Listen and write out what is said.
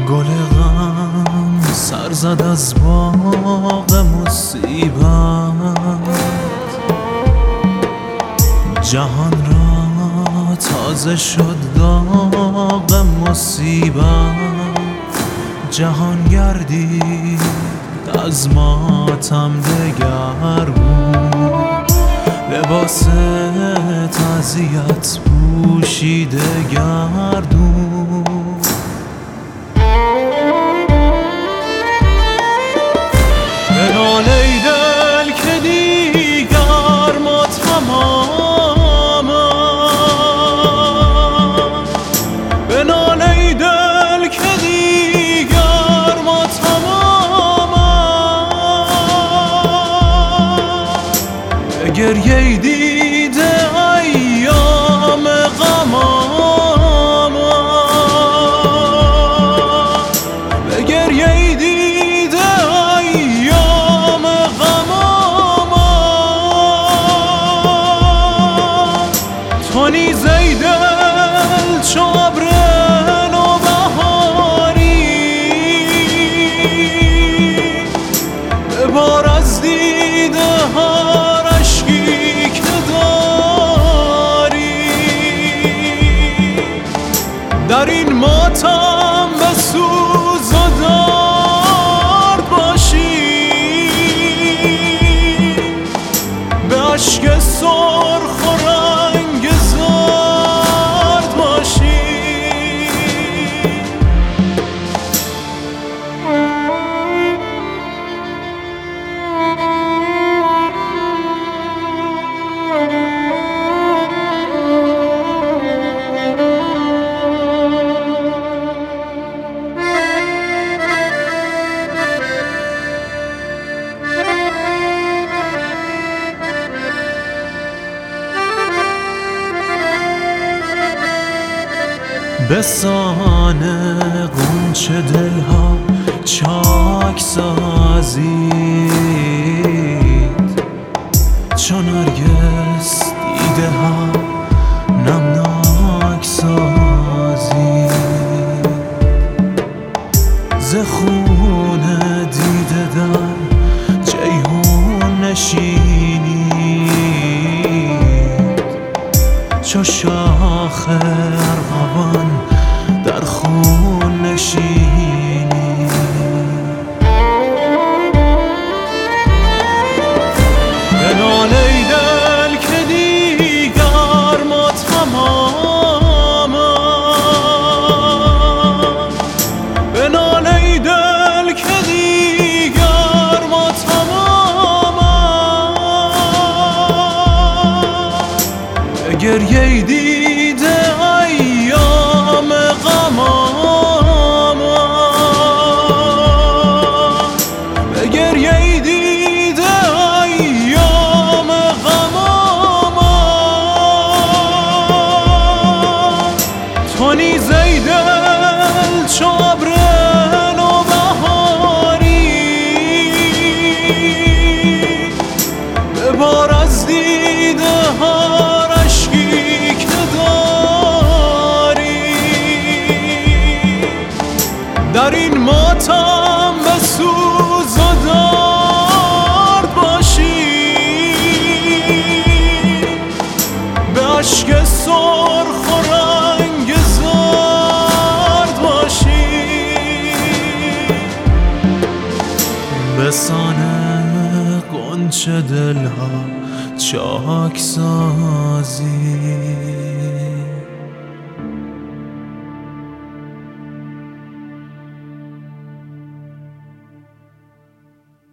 گل غم سر زد از باغ مصیبت، جهان را تازه شد داغ مصیبت. جهان گردید از ماتم دگرگون، لباس تعزیت پوشیده گردون. بنال ای دل که دیگر ما تمامم، بنال ای دل که دیگر ما تمامم. به گریه دیده ایام غمام، به گریه دیده ایام غمام. تو نیز ای دل چو ابر نوبهاری، ببار از دیده هر اشکی که داری. در این ماتم بسوز و درد باشی، به اشک سرخ و رنگ زرد باشی. به سان غنچه دلها چاک سازید، چون نرگس دیده ها نمناک سازید. ز خون دیده در جیحون نشینید، چو شاخ ارغوان در خون نشینی. بنال ای دل که دیگر ما تمامم، بنال ای دل که دیگر ما تمامم. به گریه دیده ایام غمام، به گریه دیده ایام غمام. تو نیز ای دل چو ابر نوبهاری، ببار از دیده هر اشکی که داری. در این ماتم بسوز و درد باشی، به اشک سرخ و رنگ زرد باشی. به سان غنچه دلها چاک سازی.